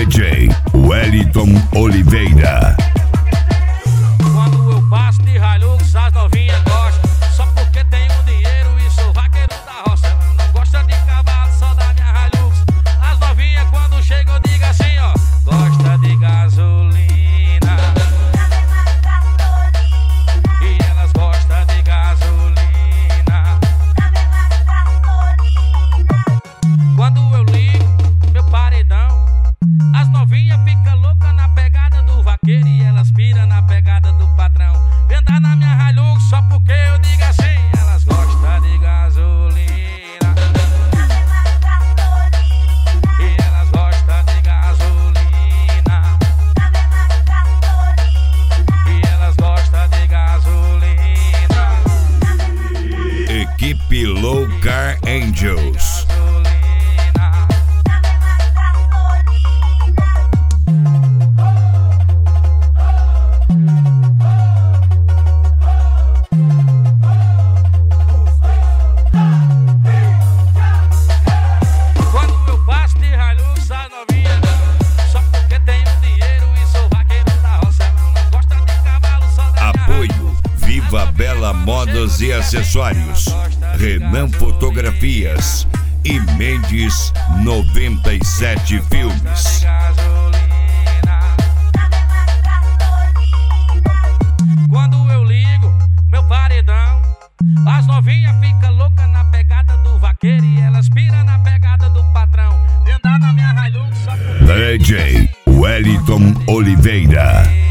DJ Wellington Oliveira. Quando eu passo de Hilux, as novinhas gostam. Só porque tenho dinheiro e sou vaqueiro da roça. Não gosta de cavalo, só da minha Hilux. As novinhas quando chegam eu digo assim, ó: gosta de gasolina. E elas gostam de gasolina. Quando eu ligo meu paredão, as novinhas ficam loucas na pegada do vaqueiro e elas piram na pegada do patrão. Vem andar na minha Hilux só porque eu digo assim: elas gostam de gasolina. E elas gostam de gasolina. E elas gostam de gasolina. Equipe Low Car Angels. Viva Bela Modas e Acessórios, Renan Fotografias e Mendes 97 Filmes. Quando eu ligo meu paredão, as novinhas ficam loucas na pegada do vaqueiro e elas piram na pegada do patrão. Vem andar na minha Hilux só por... DJ Wellington Oliveira.